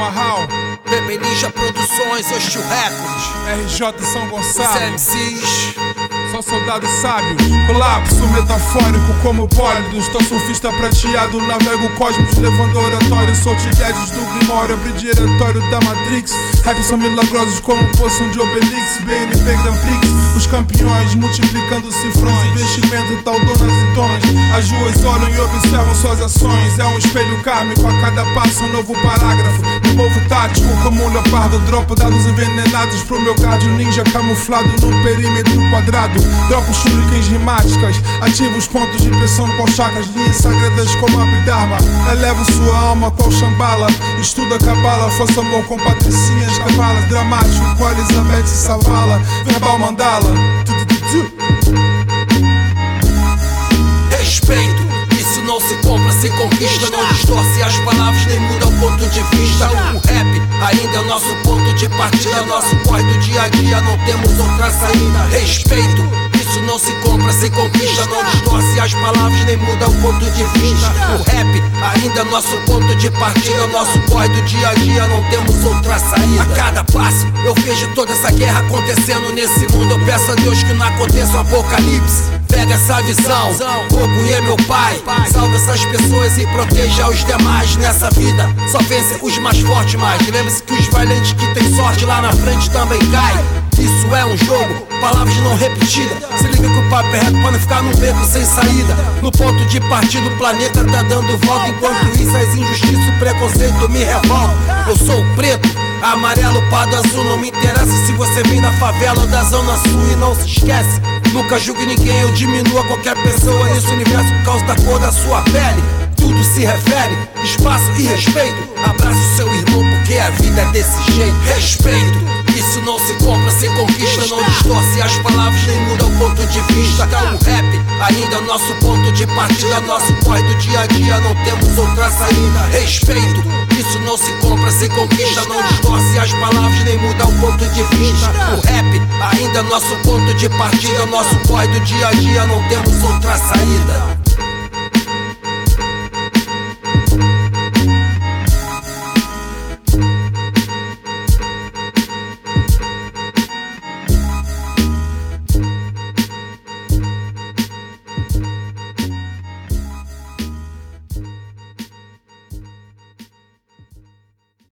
Marral, Bebê Ninja Produções, Hostil Records, RJ São Gonçalo, MCs, só soldados sábios. Colapso metafórico como pólidos. Tô surfista prateado, navego cosmos, levando oratório. Sou Tigredes do Grimório, abri diretório da Matrix. Raps são milagrosos como poção de Obelix. BNP Grand Prix, os campeões multiplicando cifrões. Investimento tal donas e tons. As ruas olham e observam suas ações. É um espelho kármico, a cada passo um novo parágrafo. Me movo tático como um leopardo. Dropo dados envenenados pro meu cardio ninja camuflado no perímetro quadrado. Dropo shurikens rimáticas, ativo os pontos de pressão com chakras. Linhas sagradas como Abhidharma. Elevo sua alma qual Shambhala. Estuda cabala, faço amor com patricinhas cavalas. Dramático com Elizabeth Savala. Verbal mandala. Respeito, isso não se compra, se conquista. Não distorce as palavras, nem muda o ponto de vista. O rap ainda é o nosso ponto de partida. Nosso corre do dia a dia, não temos outra saída. Respeito, isso não se compra, se conquista. Não distorce as palavras, nem muda o ponto de vista. O rap ainda é o nosso ponto de partida. Nosso corre do dia a dia, não temos outra saída. A cada passo eu vejo toda essa guerra acontecendo nesse mundo. Eu peço a Deus que não aconteça um apocalipse. Pega essa visão, Goku é meu pai. Salva essas pessoas e proteja os demais. Nessa vida só vence os mais fortes, mas lembre-se que os valentes que tem sorte lá na frente também caem. Isso é um jogo, palavras não repetidas. Se liga que o papo é reto pra não ficar num beco sem saída. No ponto de partida o planeta tá dando volta. Enquanto isso as injustiças, o preconceito me revolta. Eu sou o preto, amarelo, pardo, azul. Não me interessa se você vem da favela ou da zona sul. E não se esquece, nunca julgue ninguém ou diminua qualquer pessoa nesse universo por causa da cor da sua pele. Tudo se refere, espaço e respeito. Abraça o seu irmão porque a vida é desse jeito. Respeito, isso não se compra, se conquista. Não distorce as palavras, nem muda o ponto de vista. O rap ainda é o nosso ponto de partida. Nosso corre do dia a dia, não temos outra saída. Respeito, isso não se compra, se conquista. Não distorce as palavras, nem muda o ponto de vista. O rap ainda é o nosso ponto de partida. Nosso corre do dia a dia, não temos outra saída.